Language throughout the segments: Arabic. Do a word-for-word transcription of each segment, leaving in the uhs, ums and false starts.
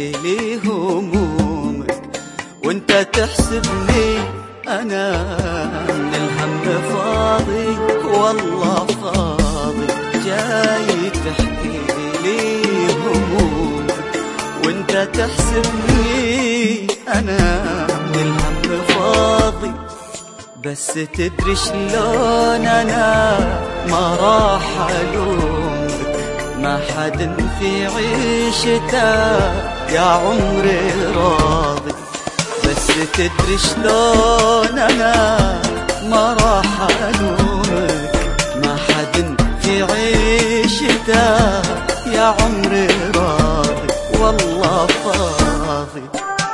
لي همومك، وانت تحسبني انا من الهم فاضي، والله فاضي. جاي تحكي لي همومك، وانت تحسبني انا من الهم فاضي. بس تدري شلون انا ما راح الومك، ما حد في عيشته يا عمري راضي. بس تدري شلون انا ما راح الومك، ما حد في عيشته يا عمري راضي، والله فاضي.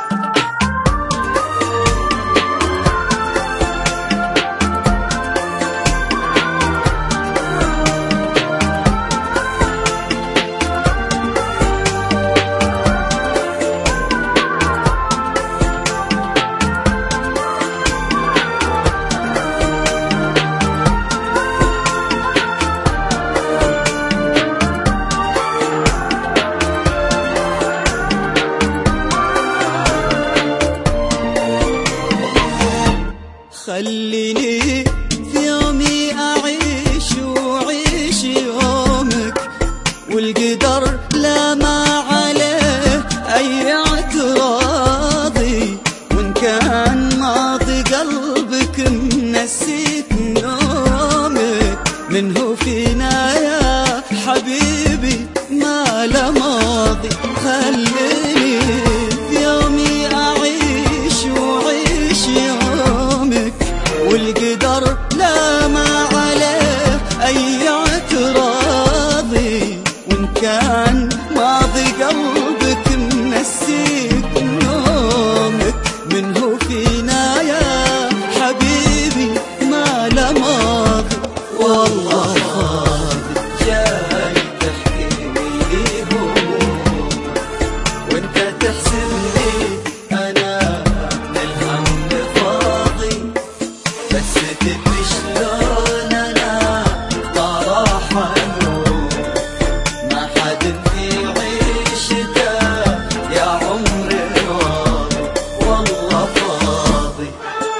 خليني في يومي أعيش وعيش يومك، والقدر لا ما عليه أي اعتراضي. وإن كان ماضي قلبك منسيك نومك، منه فينا يا حبيبي ما له ماضي. خليني في يومي أعيش وعيش يومك، والقدر لا ما عليه أي اعتراضي. وإن كان ماضي قلبك منسيك نومك، منه فينا يا حبيبي ما له ماضي، والله فاضي. جاي تحكي لي همومك، وانت تحسبني انا من الهم فاضي. بس تدري شلون انا ما راح الوم، ما حد في عيشته يا عمري راضي، والله فاضي.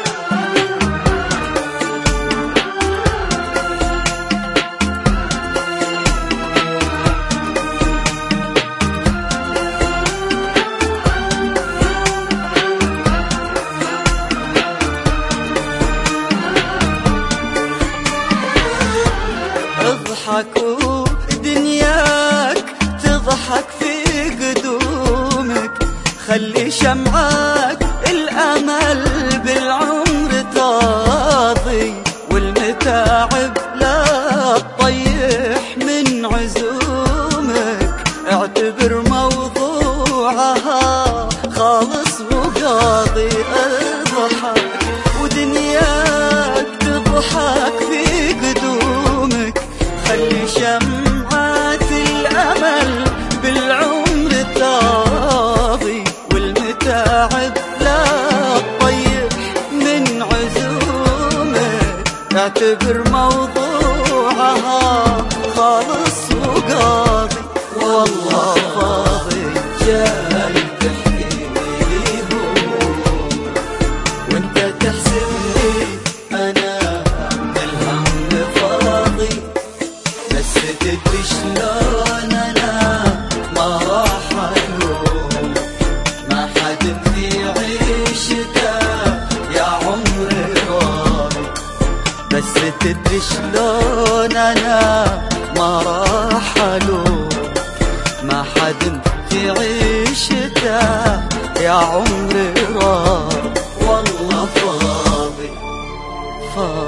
اضحك ودنياك تضحك في قدومك، خلي شمعك الأمل بالعمر تاضي. والمتاعب لا تطيح من عزومك، اعتبر موضوعها خالص وقاضي. اضحك ودنياك تضحك في قدومك، خلي شمعات الأمل بالعمر تاضي. والمتاعب لا تطيح من عزومك، اعتبر موضوعها خالص وقاضي، والله فاضي. جاي تحكي لي همومك، وانت تحسبني انا من الهم فاضي. بس تدري شلون انا ما راح الوم، ما حد في عيشته يا عمري راضي. بس تدري شلون انا ما راح الوم، ما حد في عيشته يا عمري راضي، والله فاضي فاضي.